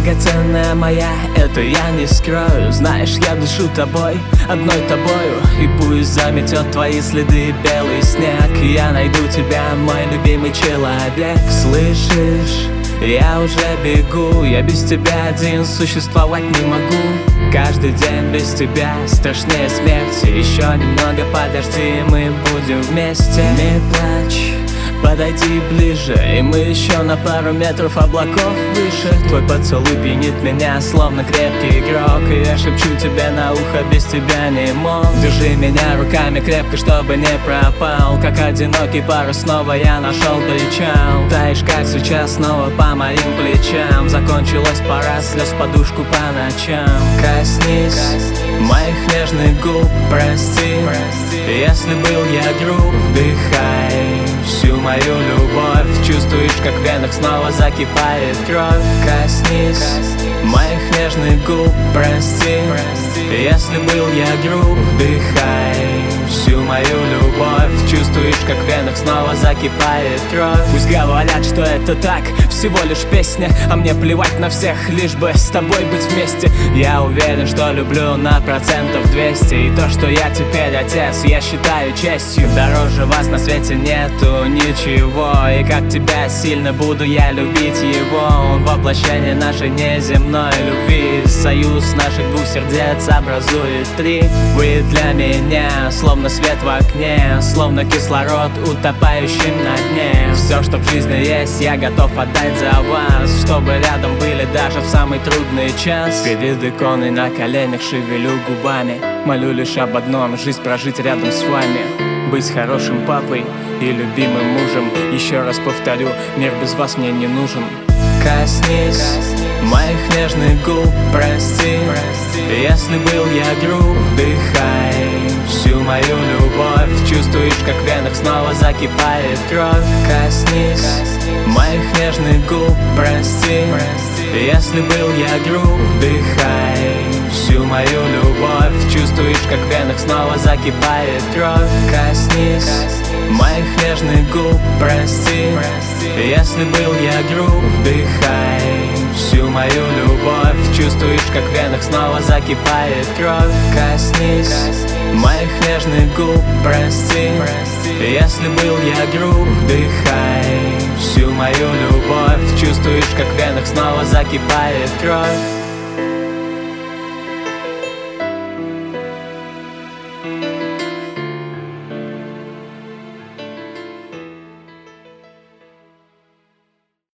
драгоценная моя, это я не скрою. Знаешь, я дышу тобой, одной тобою, и пусть заметет твои следы белый снег, я найду тебя, мой любимый человек. Слышишь? Я уже бегу, я без тебя один существовать не могу. Каждый день без тебя страшнее смерти. Еще немного подожди, мы будем вместе. Не плачь, подойди ближе, и мы еще на пару метров облаков выше. Твой поцелуй пьянит меня, словно крепкий игрок, и я шепчу тебе на ухо, без тебя не мог. Держи меня руками крепко, чтобы не пропал. Как одинокий парус снова я нашел причал. Таешь, как сейчас снова по моим плечам. Закончилась пора слез, подушку по ночам. Коснись моих нежных губ, прости, если был я груб. Вдыхай всю мою любовь, чувствуешь, как в венах снова закипает кровь. Коснись моих нежных губ, прости, если был я груб. Вдыхай всю мою любовь, чувствуешь, как в венах снова закипает кровь. Пусть говорят, что это так, всего лишь песня, а мне плевать на всех, лишь бы с тобой быть вместе. Я уверен, что люблю на 200%, и то, что я теперь отец, я считаю честью. Дороже вас на свете нету ничего, и как тебя сильно буду я любить его. Он воплощение нашей неземной любви, союз наших двух сердец образует три. Вы для меня словно свет в окне, словно кислород, утопающий на дне. Все, что в жизни есть, я готов отдать за вас, чтобы рядом были даже в самый трудный час. Перед иконой на коленях шевелю губами, молю лишь об одном: жизнь прожить рядом с вами, быть хорошим папой и любимым мужем. Еще раз повторю, мир без вас мне не нужен. Коснись моих нежных губ, прости, если был я груб. Вдыхай всю мою любовь, чувствуешь, как в венах снова закипает кровь. Коснись моих нежных губ, прости, если был я груб. Вдыхай всю мою любовь, чувствуешь, как в венах снова закипает кровь. Коснись моих нежных губ, прости, если был я груб. Вдыхай всю мою любовь, чувствуешь, как в венах снова закипает кровь. Коснись моих нежных губ, прости, если был я груб. Вдыхай всю мою любовь, чувствуешь, как в венах снова закипает кровь.